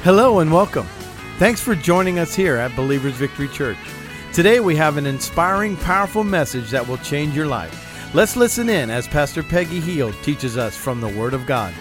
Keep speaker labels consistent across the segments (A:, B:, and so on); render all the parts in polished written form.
A: Hello and welcome. Thanks for joining us here at Believers Victory Church. Today we have an inspiring, powerful message that will change your life. Let's listen in as Pastor Peggy Heald teaches us from the Word of God.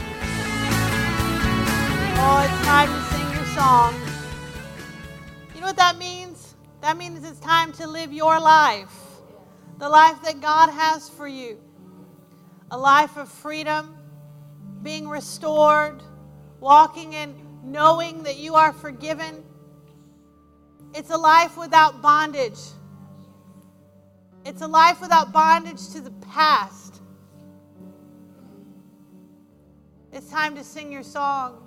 B: Oh, it's time to sing your song. You know what that means? That means it's time to live your life. The life that God has for you. A life of freedom, being restored, walking in knowing that you are forgiven. It's a life without bondage. It's a life without bondage to the past. It's time to sing your song.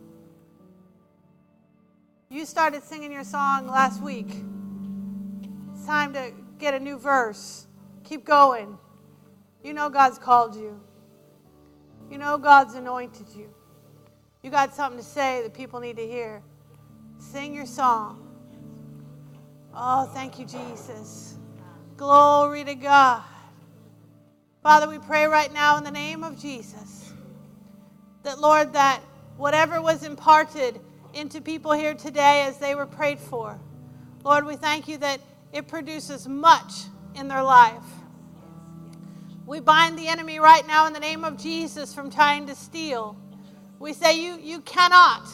B: You started singing your song last week. It's time to get a new verse. Keep going. You know God's called you. You know God's anointed you. You got something to say that people need to hear. Sing your song. Oh, thank you, Jesus. Glory to God. Father, we pray right now in the name of Jesus that, Lord, that whatever was imparted into people here today as they were prayed for, Lord, we thank you that it produces much in their life. We bind the enemy right now in the name of Jesus from trying to steal. We say you cannot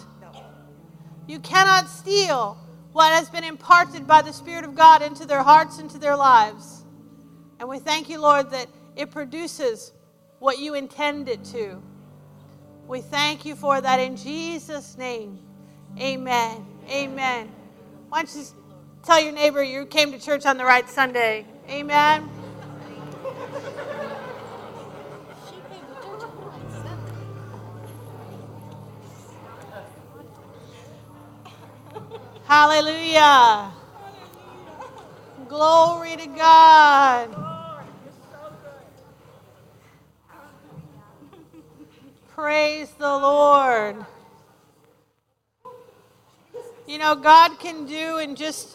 B: steal what has been imparted by the Spirit of God into their hearts, into their lives. And we thank you, Lord, that it produces what you intend it to. We thank you for that in Jesus' name. Amen. Amen. Why don't you tell your neighbor you came to church on the right Sunday. Amen. Hallelujah. Glory to God. Praise the Lord. You know, God can do in just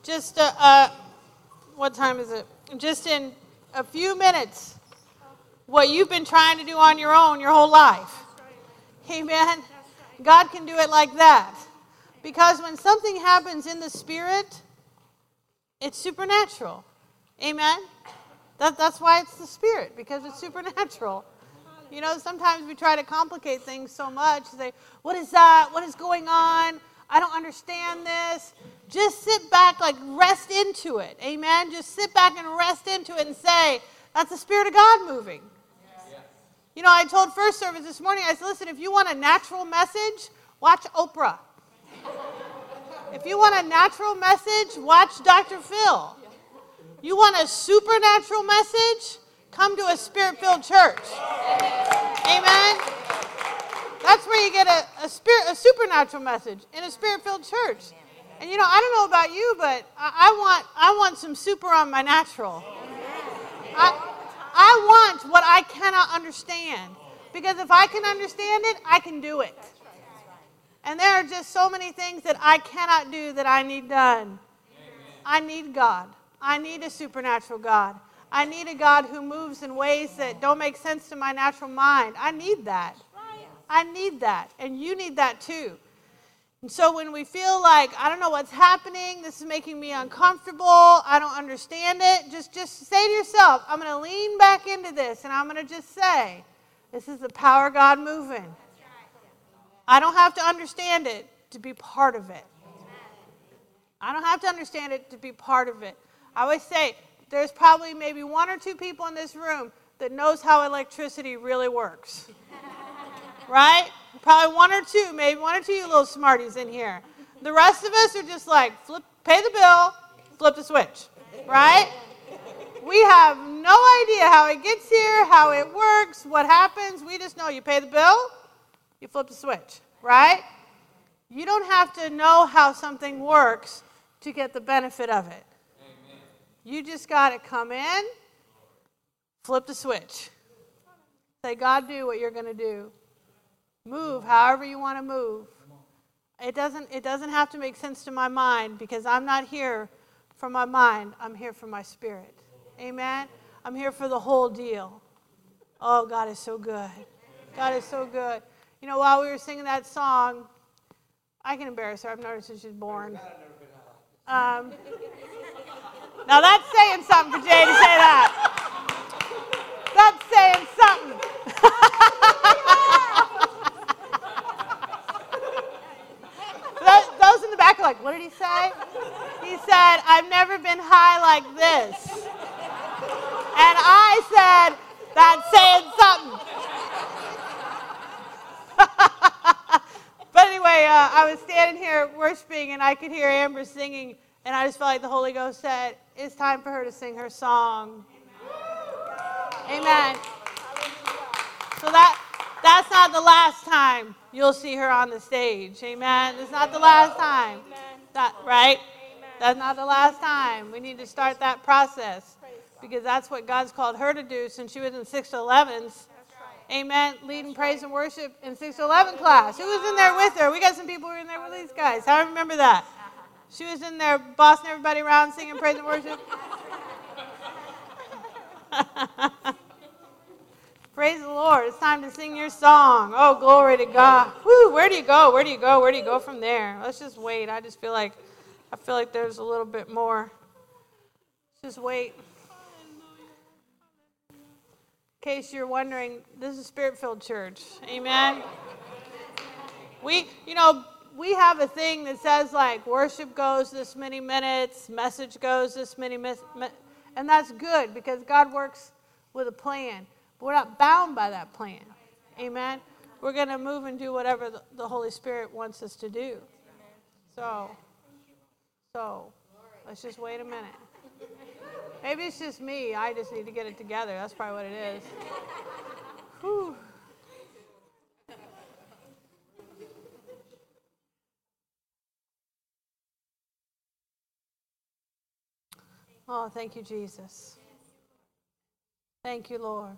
B: what time is it? Just in a few minutes what you've been trying to do on your own your whole life. Amen. God can do it like that. Because when something happens in the Spirit, it's supernatural. Amen? That's why it's the Spirit, because it's supernatural. You know, sometimes we try to complicate things so much. Say, what is that? What is going on? I don't understand this. Just sit back, rest into it. Amen? Just sit back and rest into it and say, that's the Spirit of God moving. Yeah. You know, I told First Service this morning, I said, listen, if you want a natural message, watch Oprah. If you want a natural message, watch Dr. Phil. You want a supernatural message, come to a Spirit-filled church. Amen? That's where you get a supernatural message in a Spirit-filled church. And you know, I don't know about you, but I want some super on my natural. I want what I cannot understand. Because if I can understand it, I can do it. And there are just so many things that I cannot do that I need done. I need God. I need a supernatural God. I need a God who moves in ways that don't make sense to my natural mind. I need that. I need that. And you need that too. And so when we feel like, I don't know what's happening, this is making me uncomfortable, I don't understand it, just say to yourself, I'm going to lean back into this and I'm going to just say, this is the power of God moving. I don't have to understand it to be part of it. I don't have to understand it to be part of it. I always say, there's probably maybe one or two people in this room that knows how electricity really works. Right? Probably one or two, maybe one or two you little smarties in here. The rest of us are just like, pay the bill, flip the switch. Right? We have no idea how it gets here, how it works, what happens. We just know you pay the bill, you flip the switch, right? You don't have to know how something works to get the benefit of it. Amen. You just got to come in, flip the switch. Say, God, do what you're going to do. Move however you want to move. It doesn't have to make sense to my mind because I'm not here for my mind. I'm here for my spirit. Amen? I'm here for the whole deal. Oh, God is so good. God is so good. You know, while we were singing that song, I can embarrass her. I've noticed since she's born. Now that's saying something for Jay to say that. That's saying something. Those in the back are like, what did he say? He said, I've never been high like this. And I said, that's saying something. But anyway, I was standing here worshiping, and I could hear Amber singing, and I just felt like the Holy Ghost said, it's time for her to sing her song. Amen. So that's not the last time you'll see her on the stage. Amen. It's not the last time. Right? That's not the last time. We need to start that process because that's what God's called her to do since she was in 6 to 11s. Amen. Leading praise and worship in 6 to 11 class. Who was in there with her? We got some people who were in there with these guys. How do I remember that? She was in there bossing everybody around singing praise and worship. Praise the Lord. It's time to sing your song. Oh, glory to God. Woo, where do you go? Where do you go? Where do you go from there? Let's just wait. I feel like there's a little bit more. Just wait. In case you're wondering, this is a Spirit-filled church. Amen. We have a thing that says like worship goes this many minutes, message goes this many minutes, and that's good because God works with a plan. We're not bound by that plan. Amen. We're going to move and do whatever the Holy Spirit wants us to do. So let's just wait a minute. Maybe it's just me. I just need to get it together. That's probably what it is. Whew. Oh, thank you, Jesus. Thank you, Lord.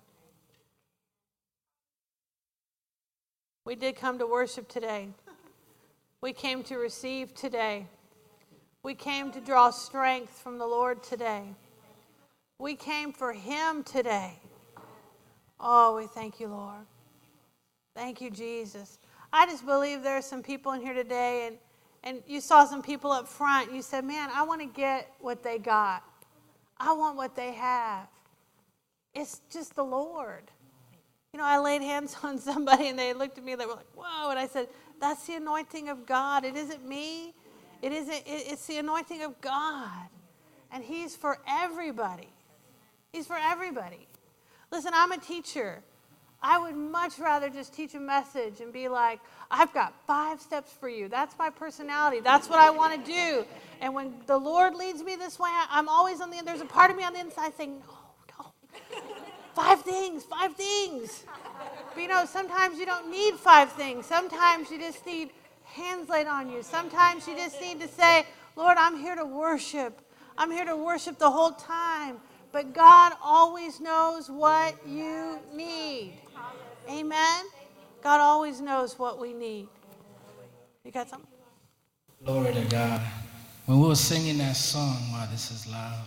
B: We did come to worship today. We came to receive today. We came to draw strength from the Lord today. We came for Him today. Oh, we thank you, Lord. Thank you, Jesus. I just believe there are some people in here today, and you saw some people up front. You said, man, I want to get what they got. I want what they have. It's just the Lord. You know, I laid hands on somebody and they looked at me, they were like, whoa. And I said, that's the anointing of God. It isn't me. It's the anointing of God. And He's for everybody. He's for everybody. Listen, I'm a teacher. I would much rather just teach a message and be like, I've got 5 steps for you. That's my personality. That's what I want to do. And when the Lord leads me this way, I'm always there's a part of me on the inside saying, no. 5 things. But you know, sometimes you don't need 5 things. Sometimes you just need hands laid on you. Sometimes you just need to say, Lord, I'm here to worship. I'm here to worship the whole time. But God always knows what you need. Amen? God always knows what we need. You got something?
C: Glory to God. When we were singing that song, wow, this is loud.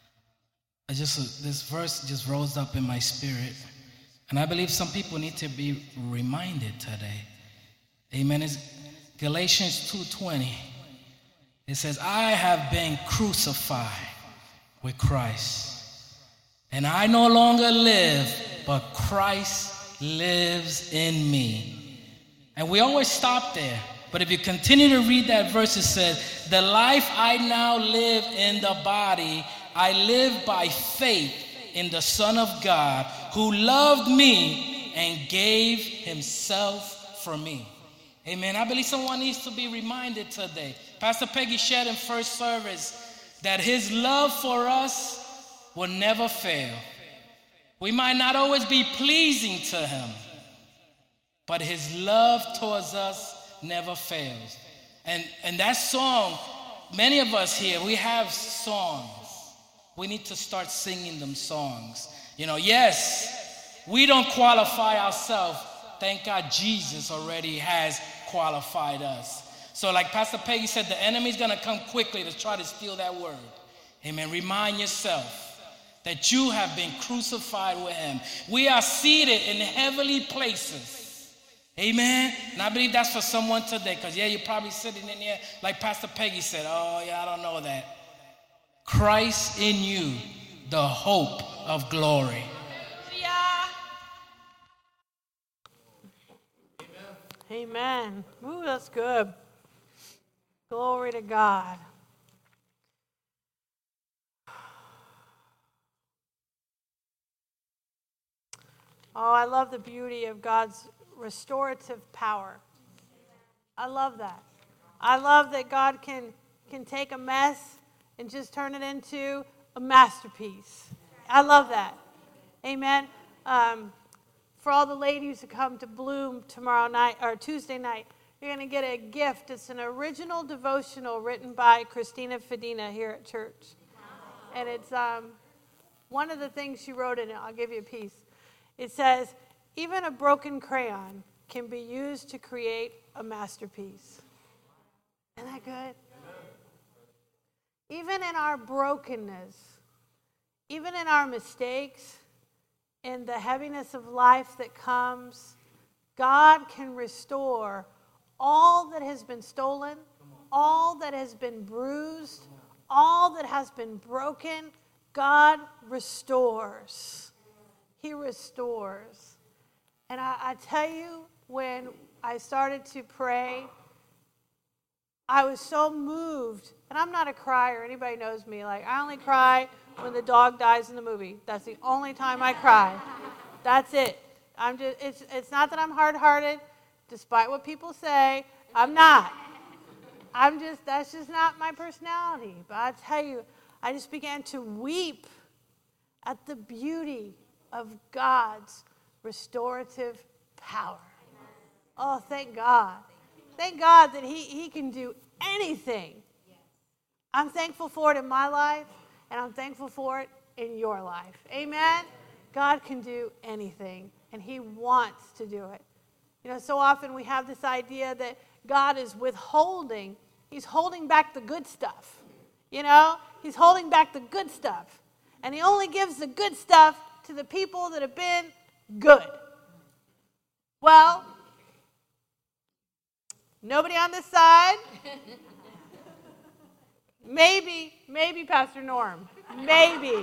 C: This verse just rose up in my spirit. And I believe some people need to be reminded today. Amen. It's Galatians 2:20. It says, I have been crucified with Christ. And I no longer live, but Christ lives in me. And we always stop there. But if you continue to read that verse, it says, the life I now live in the body, I live by faith in the Son of God who loved me and gave Himself for me. Amen. I believe someone needs to be reminded today. Pastor Peggy shared in first service that His love for us will never fail. We might not always be pleasing to Him, but His love towards us never fails. And that song, many of us here, we have songs. We need to start singing them songs. You know, yes, we don't qualify ourselves. Thank God Jesus already has qualified us. So like Pastor Peggy said, the enemy's going to come quickly to try to steal that word. Amen. Remind yourself that you have been crucified with Him. We are seated in heavenly places. Amen? And I believe that's for someone today, because, you're probably sitting in there, like Pastor Peggy said, oh, I don't know that. Christ in you, the hope of glory.
B: Amen. Ooh, that's good. Glory to God. Oh, I love the beauty of God's restorative power. I love that. I love that God can take a mess and just turn it into a masterpiece. I love that. Amen. For all the ladies who come to Bloom tomorrow night or Tuesday night, you're going to get a gift. It's an original devotional written by Christina Fedina here at church. And it's one of the things she wrote in it. I'll give you a piece. It says, even a broken crayon can be used to create a masterpiece. Isn't that good? Even in our brokenness, even in our mistakes, in the heaviness of life that comes, God can restore all that has been stolen, all that has been bruised, all that has been broken. God restores. He restores. And I tell you, when I started to pray, I was so moved. And I'm not a crier. Anybody knows me. Like, I only cry when the dog dies in the movie. That's the only time I cry. That's it. It's not that I'm hard-hearted, despite what people say. I'm not. That's just not my personality. But I tell you, I just began to weep at the beauty of God's restorative power. Oh, thank God. Thank God that He can do anything. I'm thankful for it in my life, and I'm thankful for it in your life. Amen? God can do anything, and He wants to do it. You know, so often we have this idea that God is withholding. He's holding back the good stuff. You know? He's holding back the good stuff. And He only gives the good stuff to the people that have been good. Well, nobody on this side? Maybe Pastor Norm. Maybe.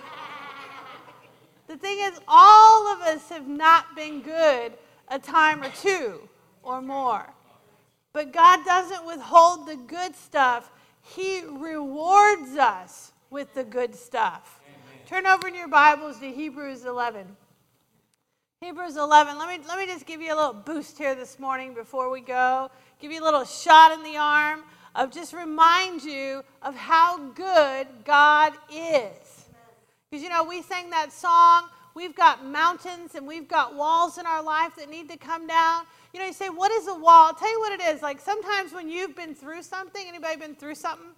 B: The thing is, all of us have not been good a time or two or more. But God doesn't withhold the good stuff. He rewards us with the good stuff. Amen. Turn over in your Bibles to Hebrews 11. Hebrews 11. Let me just give you a little boost here this morning before we go. Give you a little shot in the arm of just remind you of how good God is. Because, you know, we sang that song, we've got mountains and we've got walls in our life that need to come down. You know, you say, what is a wall? I'll tell you what it is. Like sometimes when you've been through something, anybody been through something?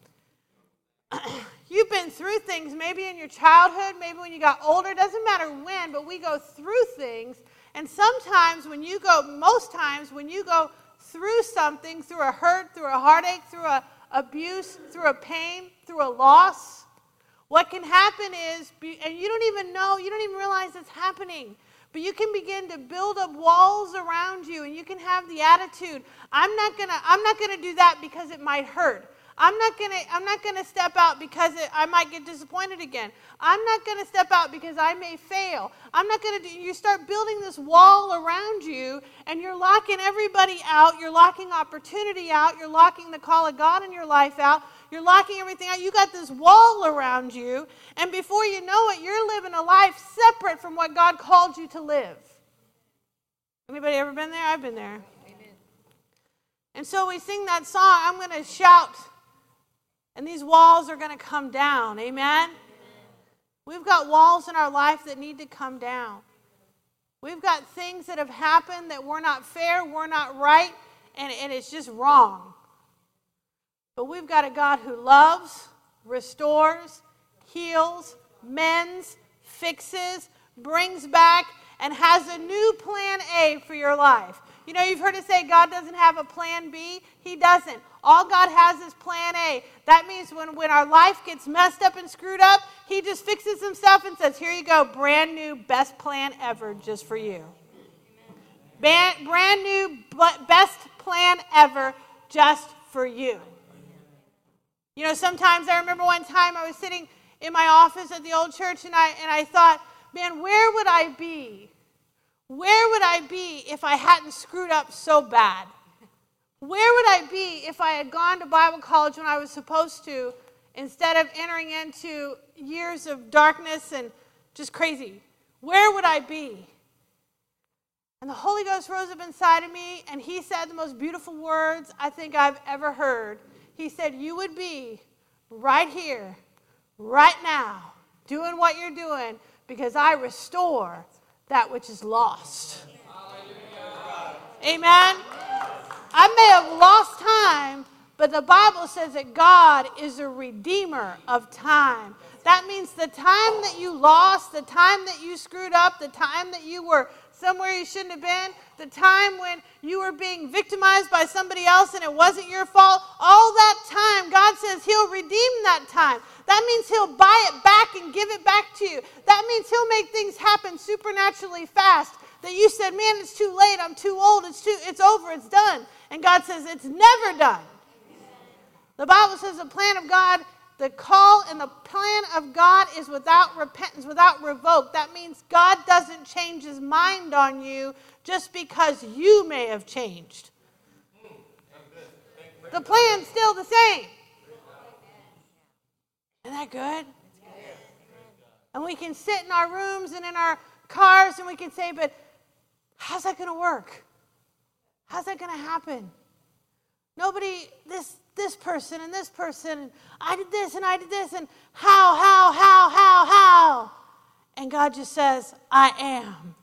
B: You've been through things maybe in your childhood, maybe when you got older. Doesn't matter when, but we go through things. And sometimes most times when you go through something, through a hurt, through a heartache, through a abuse, through a pain, through a loss, what can happen is, and you don't even realize it's happening, but you can begin to build up walls around you, and you can have the attitude, I'm not gonna do that because it might hurt. I'm not gonna step out because I might get disappointed again. I'm not gonna step out because I may fail. You start building this wall around you, and you're locking everybody out. You're locking opportunity out. You're locking the call of God in your life out. You're locking everything out. You got this wall around you, and before you know it, you're living a life separate from what God called you to live. Anybody ever been there? I've been there. Amen. And so we sing that song, I'm going to shout, and these walls are going to come down. Amen? We've got walls in our life that need to come down. We've got things that have happened that were not fair, were not right, and it's just wrong. But we've got a God who loves, restores, heals, mends, fixes, brings back, and has a new plan A for your life. You know, you've heard us say God doesn't have a plan B. He doesn't. All God has is plan A. That means when our life gets messed up and screwed up, He just fixes Himself and says, here you go, brand new, best plan ever just for you. Brand new, best plan ever just for you. You know, sometimes I remember one time I was sitting in my office at the old church and I thought, man, where would I be? Where would I be if I hadn't screwed up so bad? Where would I be if I had gone to Bible college when I was supposed to, instead of entering into years of darkness and just crazy? Where would I be? And the Holy Ghost rose up inside of me, and he said the most beautiful words I think I've ever heard. He said, you would be right here, right now, doing what you're doing, because I restore that which is lost. Amen? I may have lost time, but the Bible says that God is a redeemer of time. That means the time that you lost, the time that you screwed up, the time that you were somewhere you shouldn't have been, the time when you were being victimized by somebody else and it wasn't your fault, all that time, God says he'll redeem that time. That means he'll buy it back and give it back to you. That means he'll make things happen supernaturally fast. That you said, man, it's too late, I'm too old, it's over, it's done. And God says it's never done. The Bible says the plan of God, the call and the plan of God is without repentance, without revoke. That means God doesn't change his mind on you just because you may have changed. The plan's still the same. Isn't that good? And we can sit in our rooms and in our cars and we can say, but how's that going to work? How's that going to happen? Nobody, this person and this person, and I did this and I did this, and how? And God just says, I am.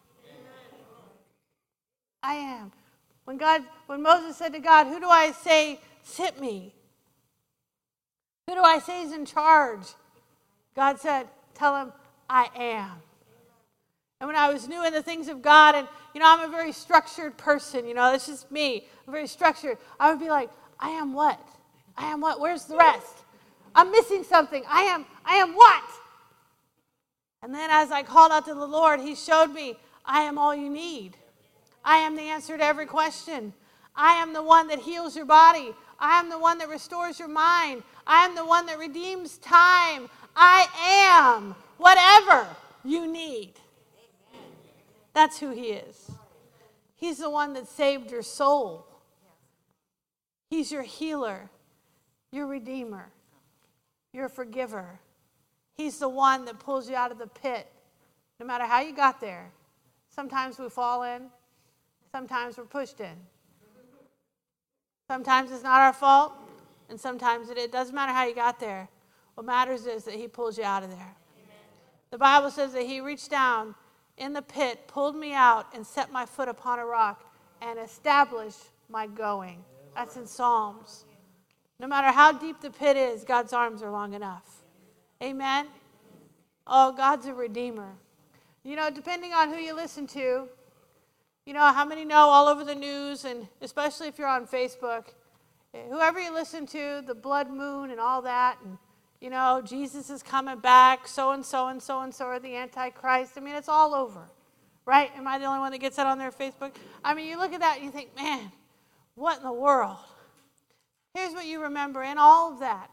B: I am. When Moses said to God, who do I say sent me? Who do I say is in charge? God said, tell him, I am. And when I was new in the things of God, and, I'm a very structured person, that's just me. I'm very structured. I would be like, I am what? I am what? Where's the rest? I'm missing something. I am what? And then as I called out to the Lord, he showed me, I am all you need. I am the answer to every question. I am the one that heals your body. I am the one that restores your mind. I am the one that redeems time. I am whatever you need. That's who he is. He's the one that saved your soul. He's your healer, your redeemer, your forgiver. He's the one that pulls you out of the pit, no matter how you got there. Sometimes we fall in. Sometimes we're pushed in. Sometimes it's not our fault, and sometimes it doesn't matter how you got there. What matters is that he pulls you out of there. Amen. The Bible says that he reached down in the pit, pulled me out, and set my foot upon a rock and established my going. That's in Psalms. No matter how deep the pit is, God's arms are long enough. Amen? Oh, God's a redeemer. Depending on who you listen to, how many know all over the news, and especially if you're on Facebook, whoever you listen to, the blood moon and all that, and Jesus is coming back, so-and-so and so-and-so are the Antichrist. It's all over, right? Am I the only one that gets that on their Facebook? You look at that and you think, man, what in the world? Here's what you remember in all of that.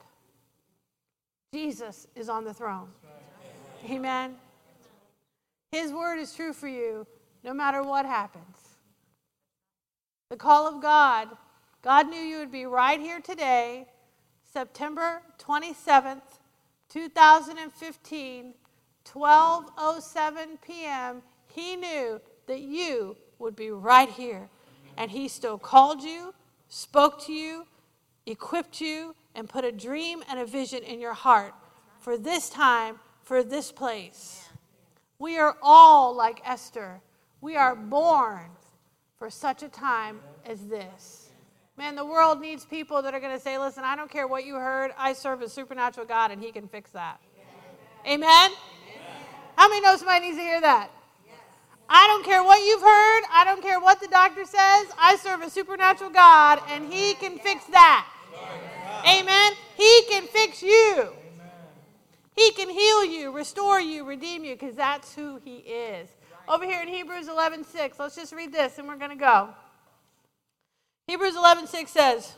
B: Jesus is on the throne. Amen? His word is true for you no matter what happens. The call of God, God knew you would be right here today, September 27th, 2015, 12:07 p.m. He knew that you would be right here. And he still called you, spoke to you, equipped you, and put a dream and a vision in your heart for this time, for this place. We are all like Esther. We are born for such a time as this. Man, the world needs people that are going to say, listen, I don't care what you heard. I serve a supernatural God, and he can fix that. Amen? Amen? How many know somebody needs to hear that? Yes. I don't care what you've heard. I don't care what the doctor says. I serve a supernatural God, and he can fix that. Amen? He can fix you. He can heal you, restore you, redeem you, because that's who he is. over here in Hebrews 11:6. Let's just read this and we're going to go. Hebrews 11:6 says,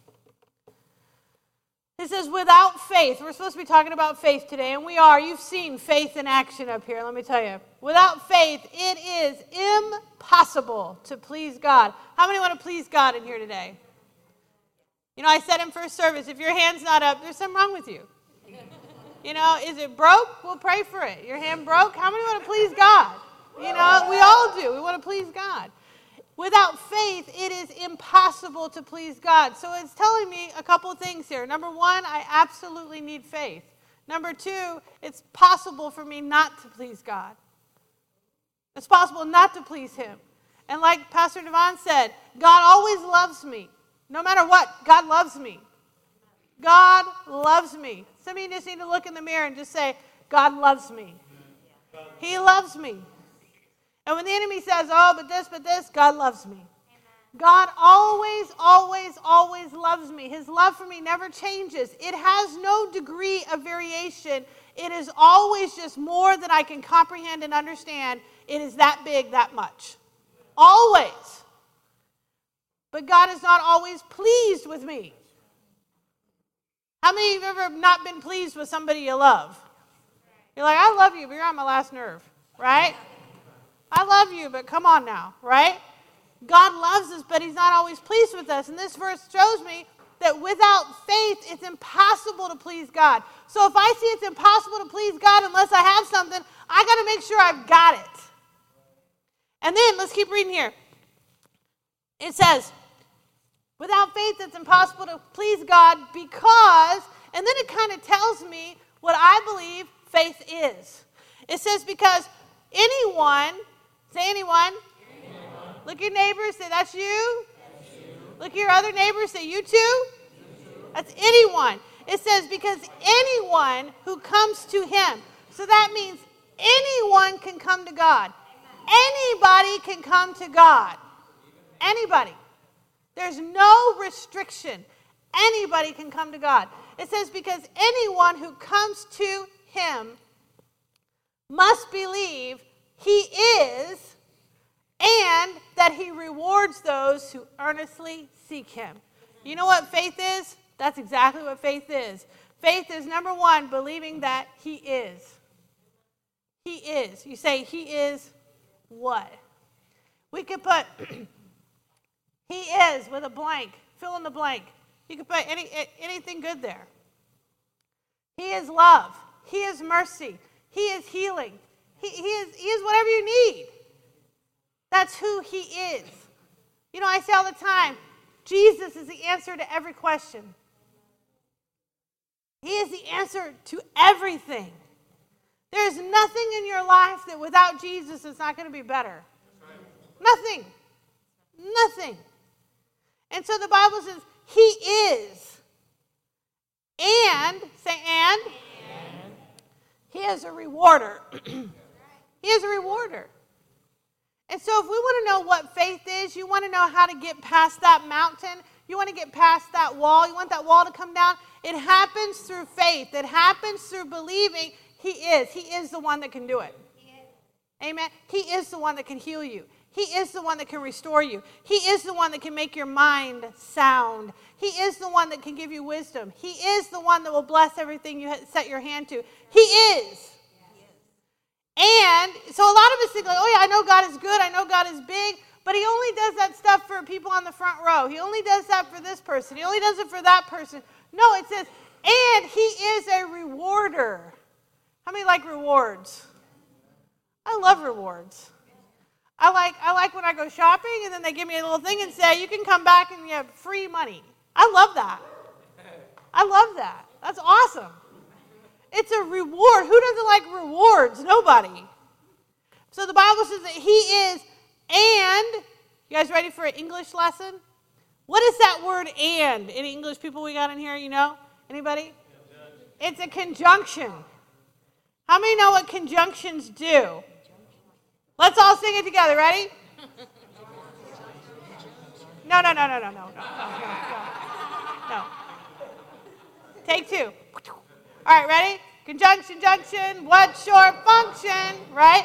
B: it says, without faith, we're supposed to be talking about faith today, and we are. You've seen faith in action up here, let me tell you. Without faith, it is impossible to please God. How many want to please God in here today? You know, I said in first service, if your hand's not up, there's something wrong with you. You know, is it broke? We'll pray for it. Your hand broke? How many want to please God? You know, we all do. We want to please God. Without faith, it is impossible to please God. So it's telling me a couple of things here. Number one, I absolutely need faith. Number two, it's possible for me not to please God. It's possible not to please Him. And like Pastor Devon said, God always loves me. No matter what, God loves me. God loves me. Some of you just need to look in the mirror and just say, God loves me. He loves me. And when the enemy says, oh, but this, God loves me. God always, always, always loves me. His love for me never changes. It has no degree of variation. It is always just more than I can comprehend and understand. It is that big, that much. Always. But God is not always pleased with me. How many of you have ever not been pleased with somebody you love? You're like, I love you, but you're on my last nerve, right? I love you, but come on now, right? God loves us, but He's not always pleased with us. And this verse shows me that without faith, it's impossible to please God. So if I see it's impossible to please God unless I have something, I got to make sure I've got it. And then, let's keep reading here. It says, without faith, it's impossible to please God because, and then it kind of tells me what I believe faith is. It says because anyone, say anyone. Look at your neighbors, say that's you. Look at your other neighbors, say you too. That's anyone. It says because anyone who comes to Him. So that means anyone can come to God. Anybody can come to God. Anybody. There's no restriction. Anybody can come to God. It says because anyone who comes to Him must believe He is and that He rewards those who earnestly seek Him. You know what faith is? That's exactly what faith is. Faith is, number one, believing that He is. He is. You say, He is what? We could put, He is with a blank. Fill in the blank. You could put anything good there. He is love. He is mercy. He is healing. He is whatever you need. That's who He is. You know, I say all the time, Jesus is the answer to every question. He is the answer to everything. There is nothing in your life that without Jesus is not going to be better. Nothing. Nothing. And so the Bible says, He is. And, say and. He is a rewarder. He is a rewarder. And so if we want to know what faith is, you want to know how to get past that mountain, you want to get past that wall, you want that wall to come down, it happens through faith. It happens through believing He is. He is the one that can do it. Amen. He is the one that can heal you. He is the one that can restore you. He is the one that can make your mind sound. He is the one that can give you wisdom. He is the one that will bless everything you set your hand to. He is. And so a lot of us think like, oh yeah, I know God is good. I know God is big. But He only does that stuff for people on the front row. He only does that for this person. He only does it for that person. No, it says, and He is a rewarder. How many like rewards? I love rewards. I like when I go shopping and then they give me a little thing and say, you can come back and you have free money. I love that. I love that. That's awesome. It's a reward. Who doesn't like rewards? Nobody. So the Bible says that He is, and, you guys ready for an English lesson? What is that word and? Any English people we got in here, you know? Anybody? It's a conjunction. How many know what conjunctions do? Let's all sing it together. Ready? No. Take two. All right, ready? Conjunction, junction, what's your function, right?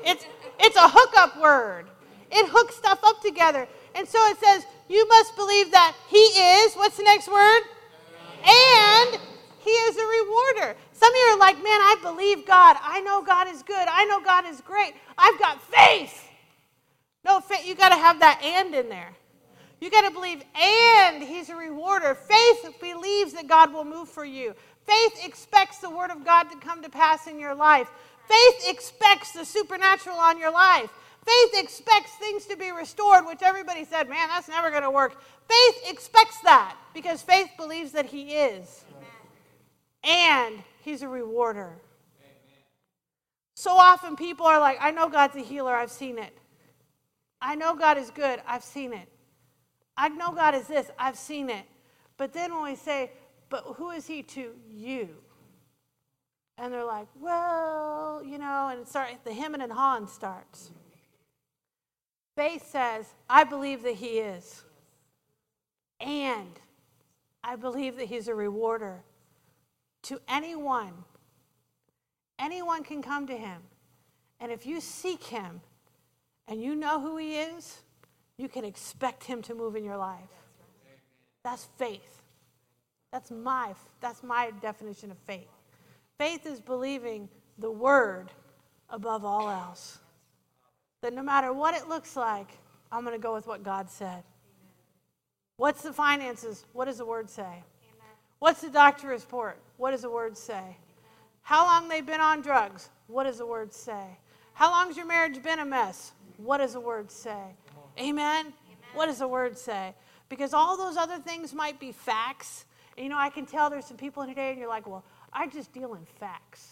B: It's a hookup word. It hooks stuff up together. And so it says, you must believe that he is, what's the next word? And he is a rewarder. Some of you are like, man, I believe God. I know God is good. I know God is great. I've got faith. No, faith, you got to have that and in there. You got to believe and he's a rewarder. Faith believes that God will move for you. Faith expects the word of God to come to pass in your life. Faith expects the supernatural on your life. Faith expects things to be restored, which everybody said, man, that's never going to work. Faith expects that because faith believes that he is. Amen. And he's a rewarder. Amen. So often people are like, I know God's a healer. I've seen it. I know God is good. I've seen it. I know God is this. I've seen it. But then when we say, but who is he to you? And they're like, well, and the hemming and hawing starts. Faith says, I believe that he is. And I believe that he's a rewarder to anyone. Anyone can come to him. And if you seek him and you know who he is, you can expect him to move in your life. That's faith. That's my definition of faith. Faith is believing the word above all else. That no matter what it looks like, I'm going to go with what God said. What's the finances? What does the word say? Amen. What's the doctor report? What does the word say? Amen. How long they've been on drugs? What does the word say? How long's your marriage been a mess? What does the word say? Amen? Amen. What does the word say? Because all those other things might be facts. And I can tell there's some people in today and you're like, well, I just deal in facts.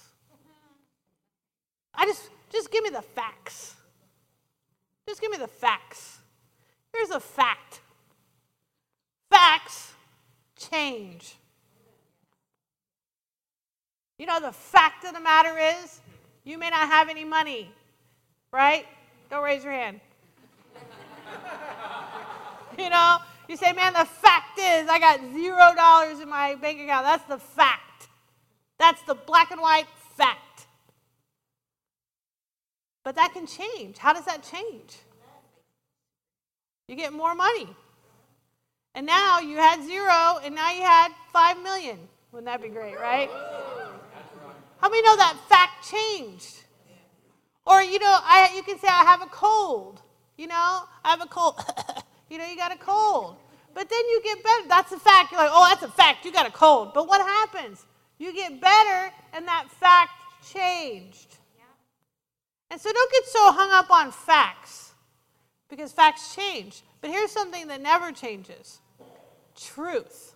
B: Just give me the facts. Just give me the facts. Here's a fact. Facts change. The fact of the matter is, you may not have any money, right? Don't raise your hand. You say, man, the fact is, I got $0 in my bank account. That's the fact. That's the black and white fact. But that can change. How does that change? You get more money. And now you had 0, and now you had 5 million. Wouldn't that be great, right? How many know that fact changed? Or, you can say, I have a cold. I have a cold. You got a cold. But then you get better. That's a fact. You're like, oh, that's a fact. You got a cold. But what happens? You get better, and that fact changed. And so don't get so hung up on facts, because facts change. But here's something that never changes. Truth.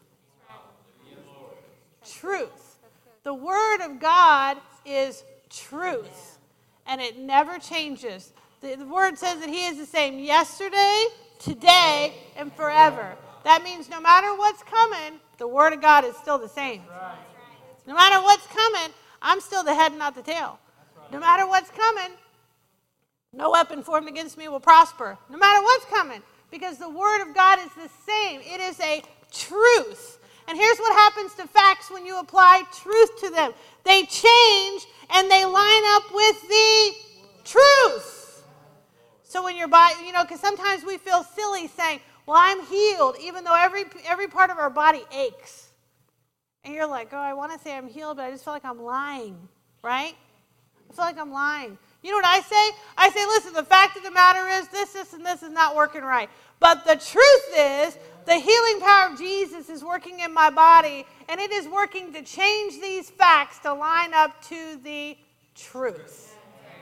B: Truth. The Word of God is truth, and it never changes. The Word says that He is the same yesterday, today, and forever. That means no matter what's coming, the Word of God is still the same. No matter what's coming, I'm still the head and not the tail. No matter what's coming, no weapon formed against me will prosper. No matter what's coming, because the Word of God is the same. It is a truth. And here's what happens to facts when you apply truth to them. They change and they line up with the truth. So when your body, because sometimes we feel silly saying, well, I'm healed, even though every part of our body aches. And you're like, oh, I want to say I'm healed, but I just feel like I'm lying, right? I feel like I'm lying. You know what I say? I say, listen, the fact of the matter is this, and this is not working right. But the truth is, the healing power of Jesus is working in my body, and it is working to change these facts to line up to the truth.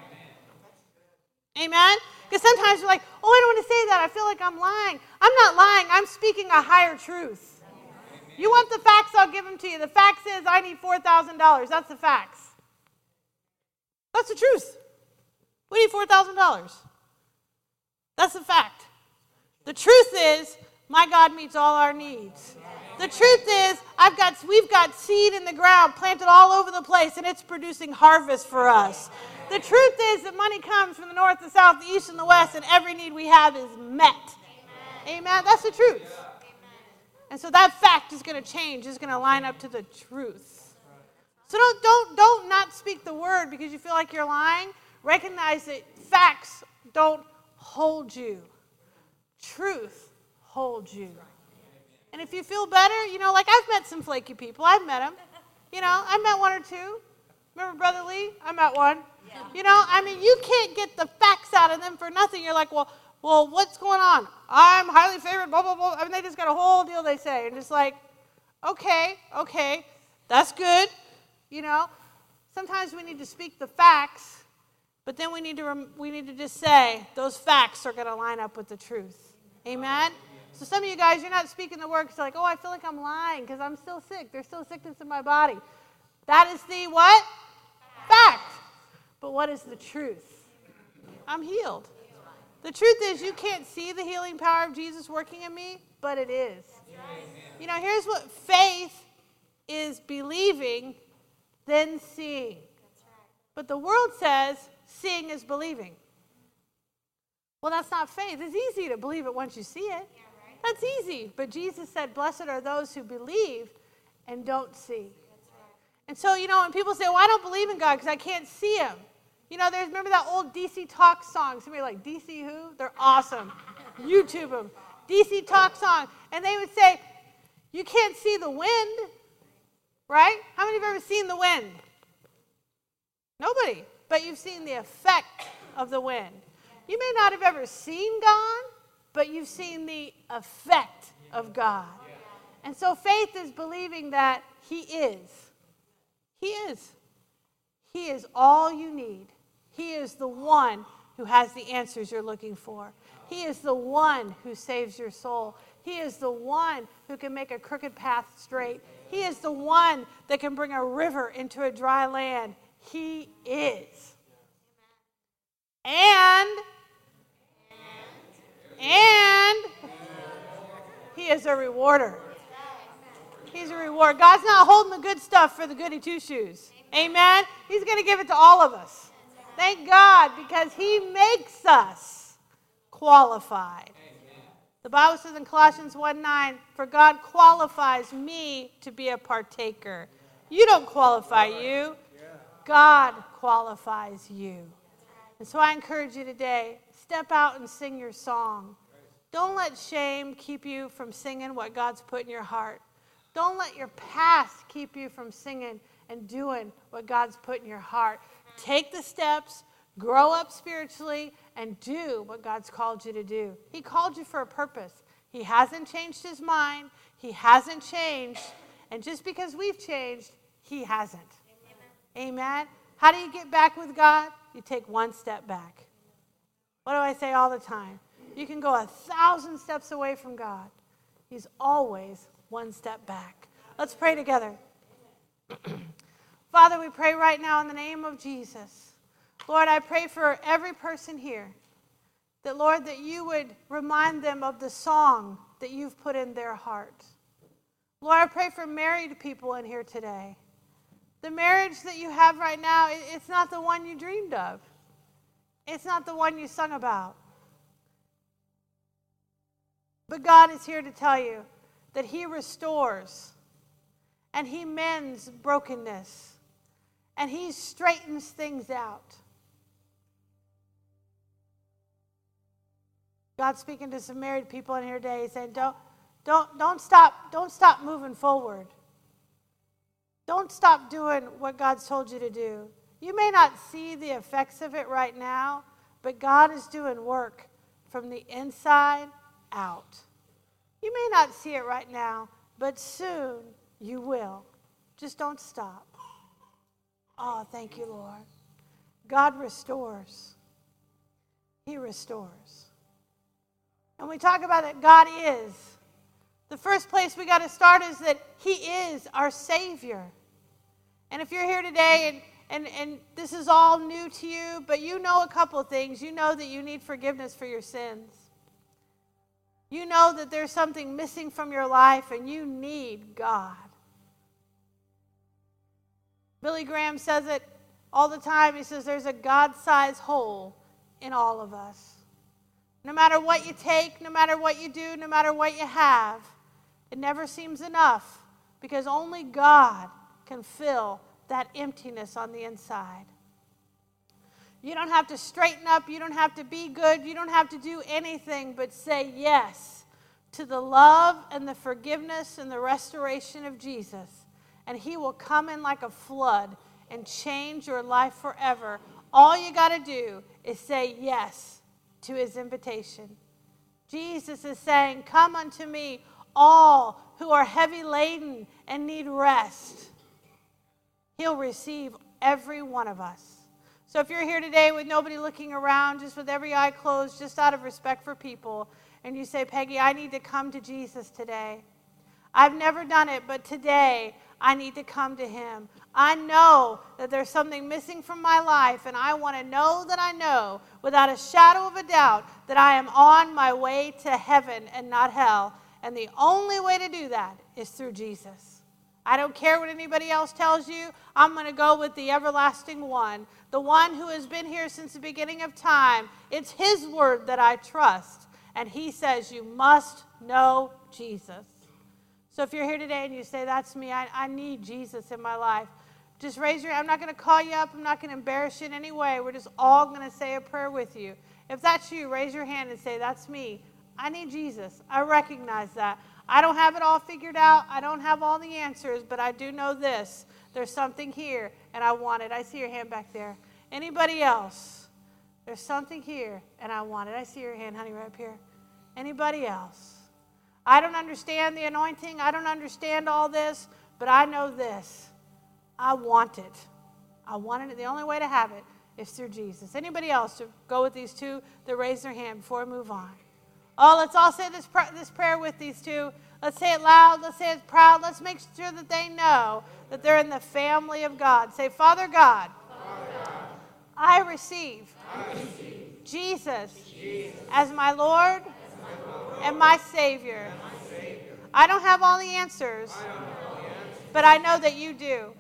B: Amen? Because sometimes you're like, oh, I don't want to say that. I feel like I'm lying. I'm not lying. I'm speaking a higher truth. You want the facts, I'll give them to you. The fact is I need $4,000. That's the facts. That's the truth. We need $4,000. That's the fact. The truth is, my God meets all our needs. The truth is, we've got seed in the ground planted all over the place, and it's producing harvest for us. The truth is that money comes from the north, the south, the east, and the west, and every need we have is met. Amen? That's the truth. And so that fact is going to change. It's going to line up to the truth. So don't not speak the word because you feel like you're lying. Recognize that facts don't hold you. Truth holds you. And if you feel better, like I've met some flaky people. I've met them. I met one or two. Remember Brother Lee? I met one. Yeah. You can't get the facts out of them for nothing. You're like, well, what's going on? I'm highly favored, blah, blah, blah. They just got a whole deal they say. And just like, okay, that's good. Sometimes we need to speak the facts, but then we need to just say those facts are going to line up with the truth. Amen? So some of you guys, you're not speaking the word because you're like, I feel like I'm lying because I'm still sick. There's still sickness in my body. That is the what? Fact. But what is the truth? I'm healed. The truth is you can't see the healing power of Jesus working in me, but it is. Here's what faith is: believing, then seeing. But the world says seeing is believing. Well, that's not faith. It's easy to believe it once you see it. That's easy. But Jesus said, blessed are those who believe and don't see. And so, when people say, I don't believe in God because I can't see him. Remember that old DC Talk song? Somebody like, DC who? They're awesome. YouTube them. DC Talk song. And they would say, you can't see the wind, right? How many have ever seen the wind? Nobody. But you've seen the effect of the wind. You may not have ever seen God, but you've seen the effect of God. And so faith is believing that he is. He is. He is all you need. He is the one who has the answers you're looking for. He is the one who saves your soul. He is the one who can make a crooked path straight. He is the one that can bring a river into a dry land. He is. And he is a rewarder. He's a reward. God's not holding the good stuff for the goody two-shoes. Amen? He's going to give it to all of us. Thank God, because he makes us qualified. The Bible says in Colossians 1:9, for God qualifies me to be a partaker. You don't qualify you. God qualifies you. And so I encourage you today, step out and sing your song. Don't let shame keep you from singing what God's put in your heart. Don't let your past keep you from singing and doing what God's put in your heart. Take the steps, grow up spiritually, and do what God's called you to do. He called you for a purpose. He hasn't changed his mind. He hasn't changed. And just because we've changed, he hasn't. Amen. How do you get back with God? You take one step back. What do I say all the time? You can go 1,000 steps away from God. He's always one step back. Let's pray together. Father, we pray right now in the name of Jesus. Lord, I pray for every person here that, Lord, that you would remind them of the song that you've put in their heart. Lord, I pray for married people in here today. The marriage that you have right now, it's not the one you dreamed of. It's not the one you sung about. But God is here to tell you that he restores and he mends brokenness and he straightens things out. God's speaking to some married people in here today, saying, don't stop moving forward. Don't stop doing what God's told you to do. You may not see the effects of it right now, but God is doing work from the inside out. You may not see it right now, but soon you will. Just don't stop. Oh, thank you, Lord. God restores. He restores. And we talk about that God is. The first place we got to start is that he is our Savior. And if you're here today and this is all new to you, but you know a couple of things. You know that you need forgiveness for your sins. You know that there's something missing from your life and you need God. Billy Graham says it all the time. He says there's a God-sized hole in all of us. No matter what you take, no matter what you do, no matter what you have, it never seems enough because only God can fill that emptiness on the inside. You don't have to straighten up. You don't have to be good. You don't have to do anything but say yes to the love and the forgiveness and the restoration of Jesus. And he will come in like a flood and change your life forever. All you got to do is say yes to his invitation. Jesus is saying, come unto me, all who are heavy laden and need rest. He'll receive every one of us. So if you're here today with nobody looking around, just with every eye closed, just out of respect for people, and you say, Peggy, I need to come to Jesus today. I've never done it, but today I need to come to him. I know that there's something missing from my life, and I want to know that I know without a shadow of a doubt that I am on my way to heaven and not hell. And the only way to do that is through Jesus. I don't care what anybody else tells you. I'm going to go with the everlasting one, the one who has been here since the beginning of time. It's his word that I trust. And he says you must know Jesus. So if you're here today and you say, that's me, I need Jesus in my life, just raise your hand. I'm not going to call you up. I'm not going to embarrass you in any way. We're just all going to say a prayer with you. If that's you, raise your hand and say, that's me. I need Jesus. I recognize that. I don't have it all figured out. I don't have all the answers, but I do know this. There's something here, and I want it. I see your hand back there. Anybody else? There's something here, and I want it. I see your hand, honey, right up here. Anybody else? I don't understand the anointing. I don't understand all this, but I know this. I want it. I want it. The only way to have it is through Jesus. Anybody else to go with these two that raise their hand before we move on? Oh, let's all say this prayer with these two. Let's say it loud. Let's say it proud. Let's make sure that they know that they're in the family of God. Say, Father God, I receive Jesus as my Lord and my Savior. I don't have all the answers, but I know that you do.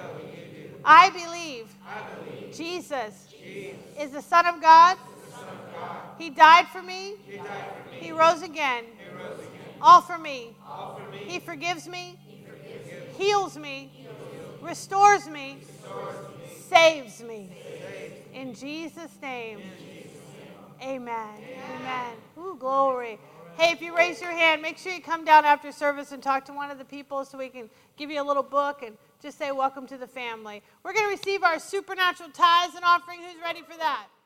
B: I believe Jesus is the Son of God. He died for me. He rose again. All for me. He forgives me. Heals me. Restores me. Saves me. In Jesus' name. Amen. Amen. Ooh, glory. Hey, if you raise your hand, make sure you come down after service and talk to one of the people so we can give you a little book and just say welcome to the family. We're going to receive our supernatural tithes and offering. Who's ready for that?